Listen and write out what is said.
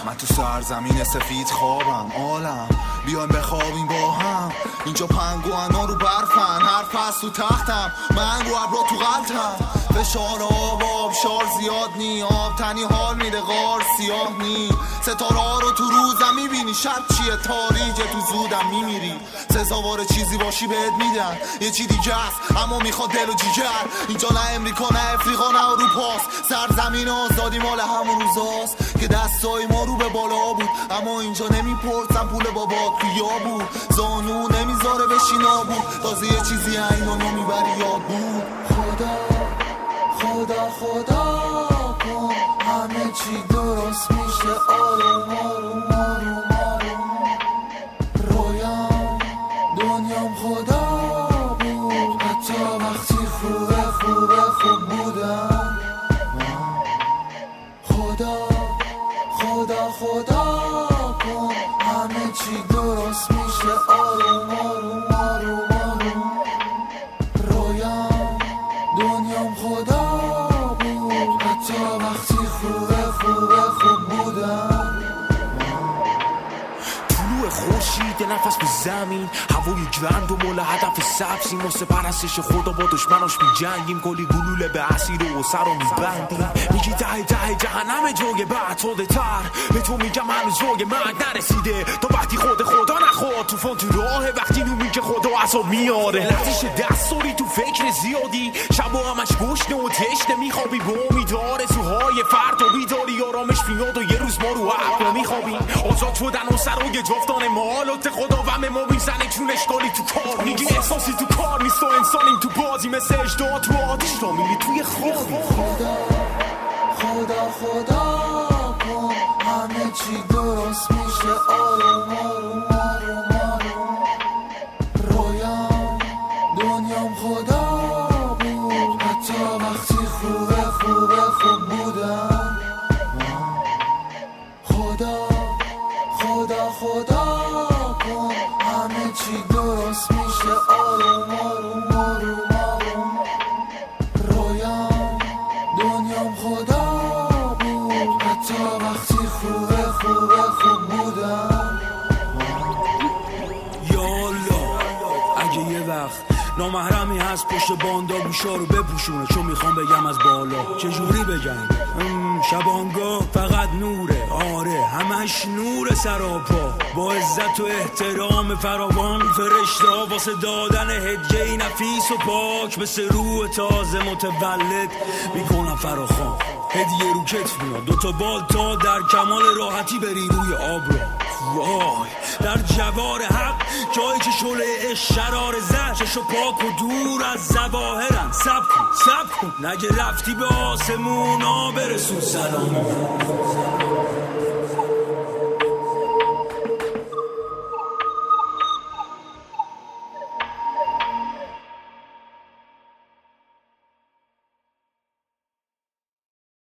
من تو سرزمین سفید خوابم عالم بیان بخوابیم با هم. اینجا پنگوانا رو برفن، هر پس تو تختم، من رو ابرا تو قلتم. فشار آب شار زیاد نی، آب تنی حال میده غار سیاه نی. ستاره ها رو تو روزم میبینی، شب چیه تاریجه تو زودم میمیری. سزاوار چیزی باشی بهت میدن، یه چی دیگه است اما میخواد دل و جیگر. اینجا نه امریکا نه افریقا نه اروپاست، سرزمین آزادی مال همون روزاست که دستای ما رو به بالا بود. اما اینجا نمیپرسن پول بابا کیا بود، زانو نمیذاره بشینا بود. تازه یه چیزی اینو نمیبری یاد بود. خدا کن همه چی درست میشه آروم آروم آروم آروم. رویام دنیام خدا بود، حتی وقتی خوب بودم. خدا کن همه چی درست میشه آروم آروم آروم آروم. رویام دنیام خدا بود، حتی وقتی خوب بودم. طلوع خورشید نفس به زمین، هوای گرم و مال هدف سبزی. ما پرستش خدا با دشمناش میجنگیم، کلی گلوله به اسیر و سر رو میبندیم. میگی ته جهنم جوی بعد ساده تر، به تو میگم هنوز جوی مرگ نرسیده. تا وقتی خدا نخواد توفان تو راهه، وقتی نو میگه خدا عذاب میاره. لحظش دستوری تو فکر زیادی، شب و همش گشنه و تشنه میخوابی با امیداره سوهای فرد و بیداری. آرامش میاد و یه روز ما رو عقل میخوابیم. آزاد شدن و سر و جفتان مالات خدا و ما میزنه چون اشکالی تو کار. میگی احساسی تو کار نیست و انسانیم تو بازی، مثل اجداد تو آتیش را میلی توی خوابی. خدا کن همه چی درست میشه آروم آروم آروم آروم. رویام دنیام خدا بود، حتی وقتی خوب بودم. خدا کن همه چی درست میشه آروم آروم آروم آروم. رویام دنیام خدا بود، حتی وقتی خوب بودم. یالا اگه یه وقت نامحرمی هست پشت باندا گوشا رو بپوشونه، چون میخوام بگم از بالا چجوری بگم. شبانگاه فقط نوره، آره همش نور سراپا. با عزت و احترام فراوان فرشته ها واسه دادن هدیه نفیس و پاک مثل روح تازه متولد میکنم فراخوان. هدیه رو کتف میاد، دوتا بال تا در کمال راحتی بری روی آب را. وای در جوار حق جایی که شعله شرار زد، چشو پاک و دور از ظواهرن. سب کن نگه رفتی به آسمونا برسون سلام.